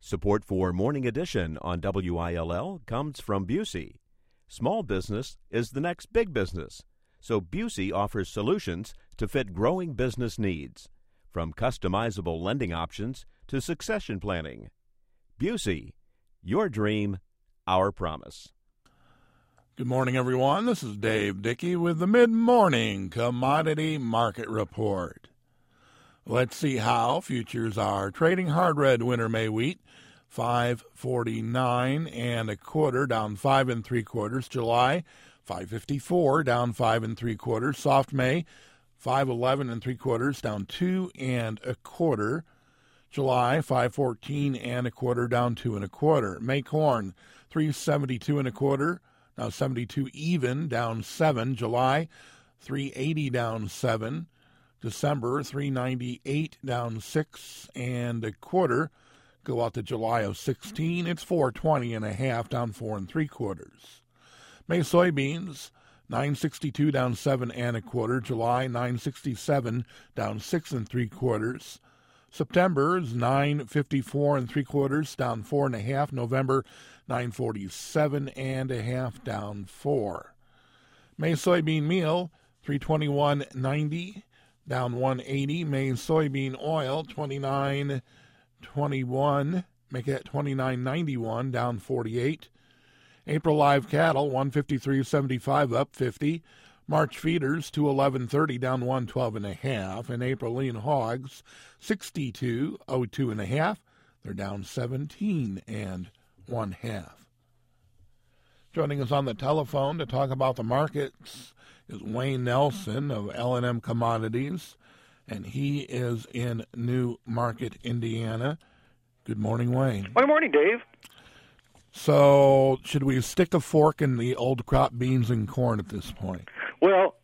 Support for Morning Edition on WILL comes from Busey. Small business is the next big business, so Busey offers solutions to fit growing business needs, from customizable lending options to succession planning. Busey, your dream, our promise. Good morning, everyone. This is Dave Dickey with the Mid-Morning Commodity Market Report. Let's see how futures are trading. Hard red winter May wheat, $5.49 and a quarter, down 5 3/4. July, $5.54, down 5 3/4. Soft May, $5.11 3/4, down 2 1/4. July, $5.14 and a quarter, down 2 1/4. May corn, $3.72 and a quarter, now 72 even, down 7. July, $3.80, down 7. December, $3.98, down 6 1/4. Go out to July of 16. It's $4.20 and a half, down 4 3/4. May soybeans, $9.62, down 7 1/4. July, $9.67, down 6 3/4. September's $9.54 3/4, down 4 1/2. November, $9.47 and a half, down 4. May soybean meal, $3.21.90, down 1.80. May soybean oil, $29.21, make it $29.91, down 48. April live cattle, $153.75, up 50. March feeders, $211.30, down 112 and a half. And April lean hogs, $62.02 and a half. They're down 17 1/2. Joining us on the telephone to talk about the markets is Wayne Nelson of L&M Commodities, and he is in New Market, Indiana. Good morning, Wayne. Good morning, Dave. So, should we stick a fork in the old crop beans and corn at this point? Well,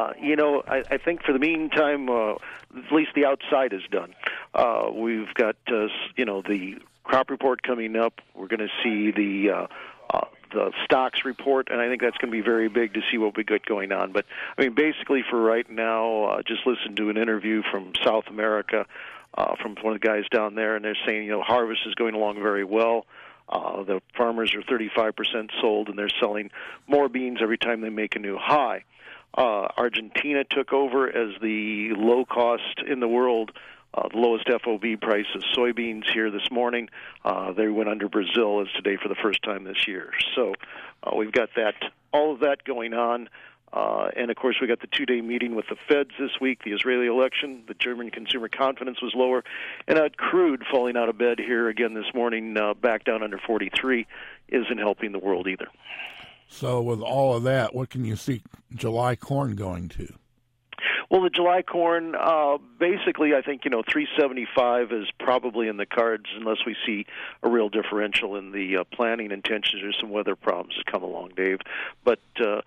I think for the meantime, at least the outside is done. We've got, the crop report coming up. We're going to see the stocks report, and I think that's going to be very big to see what we got going on. But, I mean, basically for right now, just listened to an interview from South America from one of the guys down there, and they're saying, harvest is going along very well. The farmers are 35% sold, and they're selling more beans every time they make a new high. Argentina took over as the low cost in the world, the lowest FOB price of soybeans here this morning. They went under Brazil as today for the first time this year. So we've got all of that going on. And, of course, we got the two-day meeting with the Feds this week, the Israeli election, the German consumer confidence was lower, and crude falling out of bed here again this morning, back down under 43, isn't helping the world either. So with all of that, what can you see July corn going to? Well, the July corn, basically, I think, 375 is probably in the cards unless we see a real differential in the planting intentions or some weather problems that come along, Dave. But,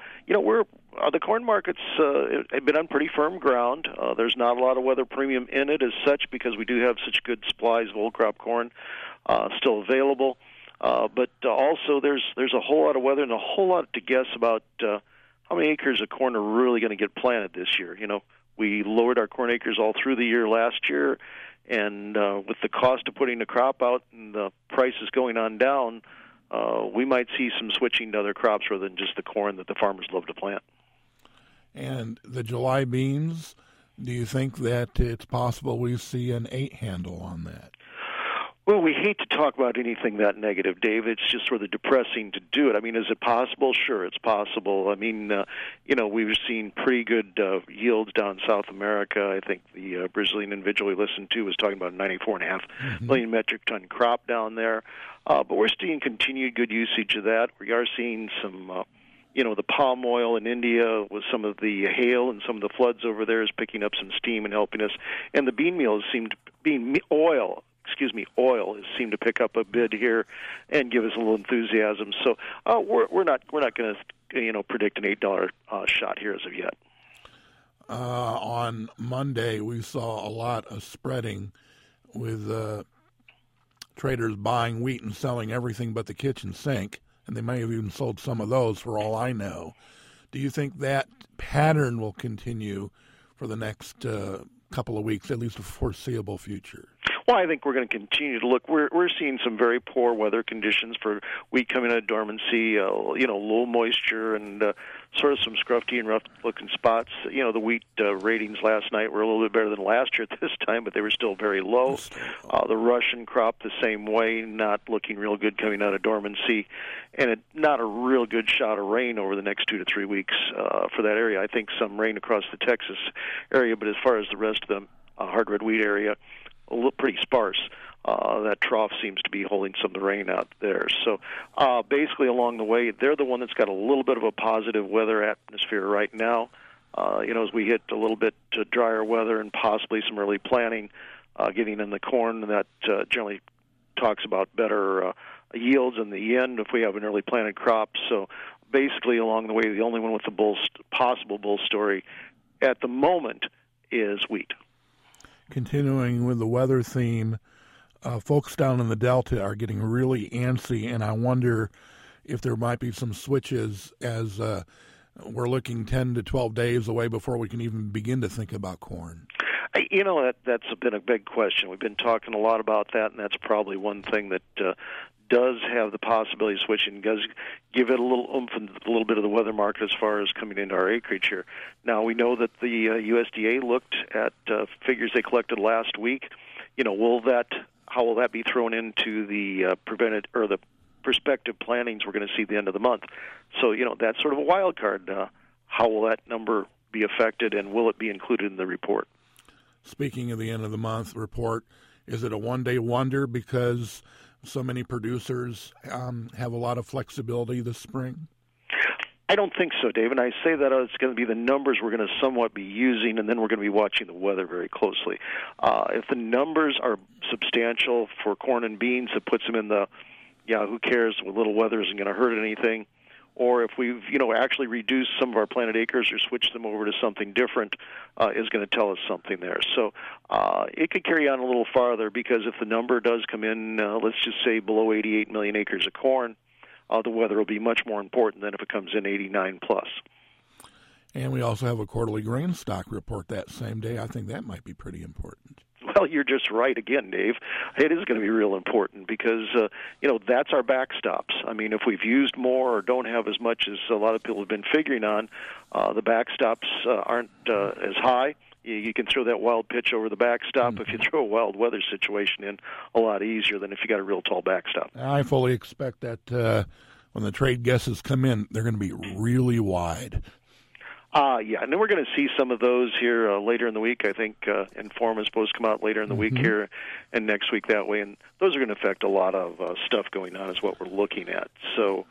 the corn markets have been on pretty firm ground. There's not a lot of weather premium in it as such because we do have such good supplies of old crop corn still available. But also there's a whole lot of weather and a whole lot to guess about how many acres of corn are really going to get planted this year. We lowered our corn acres all through the year last year, and with the cost of putting the crop out and the prices going on down, we might see some switching to other crops rather than just the corn that the farmers love to plant. And the July beans, do you think that it's possible we see an 8 handle on that? Well, we hate to talk about anything that negative, Dave. It's just sort of depressing to do it. I mean, is it possible? Sure, it's possible. I mean, we've seen pretty good yields down in South America. I think the Brazilian individual we listened to was talking about 94.5 million metric ton crop down there. But we're seeing continued good usage of that. We are seeing some, the palm oil in India with some of the hail and some of the floods over there is picking up some steam and helping us. And the bean meal oil has seemed to pick up a bit here and give us a little enthusiasm. So we're not going to predict an $8 shot here as of yet. On Monday, we saw a lot of spreading with traders buying wheat and selling everything but the kitchen sink, and they may have even sold some of those for all I know. Do you think that pattern will continue for the next couple of weeks, at least a foreseeable future? Well, I think we're going to continue to look. We're seeing some very poor weather conditions for wheat coming out of dormancy. Low moisture and sort of some scruffy and rough-looking spots. The wheat ratings last night were a little bit better than last year at this time, but they were still very low. The Russian crop the same way, not looking real good coming out of dormancy, and not a real good shot of rain over the next 2 to 3 weeks for that area. I think some rain across the Texas area, but as far as the rest of the hard red wheat area, a little pretty sparse. That trough seems to be holding some of the rain out there. So basically along the way, they're the one that's got a little bit of a positive weather atmosphere right now. As we hit a little bit drier weather and possibly some early planting, getting in the corn, that generally talks about better yields in the end if we have an early planted crop. So basically along the way, the only one with the possible bull story at the moment is wheat. Continuing with the weather theme, folks down in the Delta are getting really antsy, and I wonder if there might be some switches as we're looking 10 to 12 days away before we can even begin to think about corn. That's been a big question. We've been talking a lot about that, and that's probably one thing that does have the possibility of switching, does give it a little oomph and a little bit of the weather market as far as coming into our acreage here. Now, we know that the USDA looked at figures they collected last week. How will that be thrown into the prevented or the prospective plantings we're going to see at the end of the month? So, that's sort of a wild card. How will that number be affected, and will it be included in the report? Speaking of the end of the month report, is it a one-day wonder because so many producers have a lot of flexibility this spring? I don't think so, Dave. And I say that it's going to be the numbers we're going to somewhat be using, and then we're going to be watching the weather very closely. If the numbers are substantial for corn and beans, it puts them in the, who cares, with little weather isn't going to hurt anything. Or if we've, actually reduced some of our planted acres or switched them over to something different, is going to tell us something there. So it could carry on a little farther, because if the number does come in, let's just say below 88 million acres of corn, the weather will be much more important than if it comes in 89 plus. And we also have a quarterly grain stock report that same day. I think that might be pretty important. Well, you're just right again, Dave. It is going to be real important because, that's our backstops. I mean, if we've used more or don't have as much as a lot of people have been figuring on, the backstops aren't as high. You can throw that wild pitch over the backstop if you throw a wild weather situation in a lot easier than if you got a real tall backstop. I fully expect that when the trade guesses come in, they're going to be really wide. And then we're going to see some of those here later in the week. I think Inform is supposed to come out later in the week here and next week that way, and those are going to affect a lot of stuff going on is what we're looking at. So,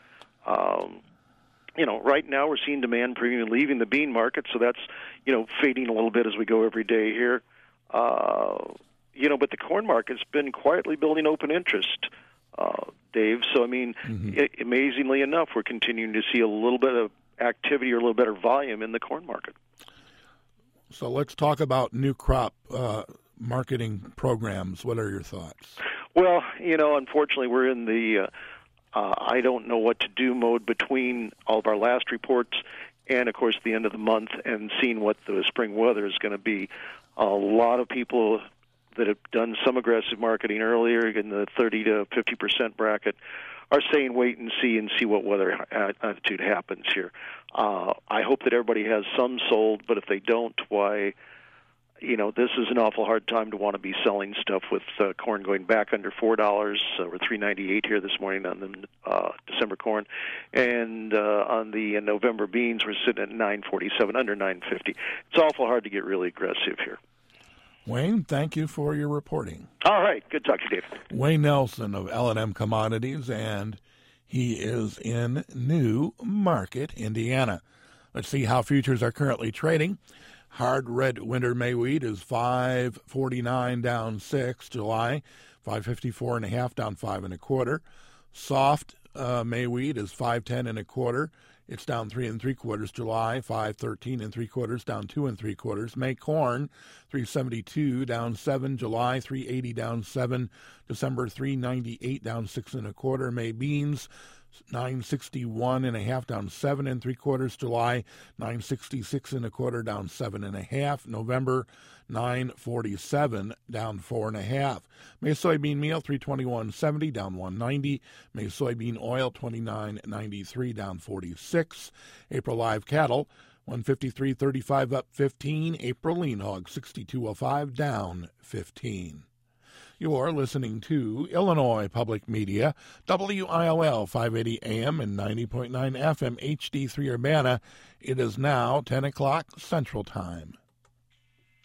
right now we're seeing demand premium leaving the bean market, so that's, fading a little bit as we go every day here. But the corn market's been quietly building open interest, Dave. So, amazingly enough, we're continuing to see a little bit of activity or a little better volume in the corn market. So let's talk about new crop marketing programs. What are your thoughts? Well, unfortunately, we're in the I don't know what to do mode between all of our last reports and, of course, the end of the month and seeing what the spring weather is going to be. A lot of people that have done some aggressive marketing earlier in the 30 to 50% bracket are saying wait and see what weather attitude happens here. I hope that everybody has some sold, but if they don't, why, this is an awful hard time to want to be selling stuff with corn going back under $4. We're $3.98 here this morning on the December corn, and on the November beans we're sitting at $9.47, under $9.50. It's awful hard to get really aggressive here. Wayne, thank you for your reporting. All right. Good talk to you, Dave. Wayne Nelson of L&M Commodities, and he is in New Market, Indiana. Let's see how futures are currently trading. Hard red winter May wheat is $5.49 down 6 July, $5.54.5 down 5 1/4. Soft May wheat is $5.10 1/4. It's down 3 3/4 July, $5.13 3/4 down 2 3/4. May corn $3.72 down 7 July, $3.80 down 7 December, $3.98 down 6 1/4. May beans 961.5 down 7 3/4. July 966.25 down 7.5. November 947 down 4.5. May soybean meal 321.70 down 190. May soybean oil 29.93 down 46. April live cattle 153.35 up 15. April lean hog 62.05 down 15. You're listening to Illinois Public Media, WILL 580 AM and 90.9 FM HD3 Urbana. It is now 10 o'clock Central Time.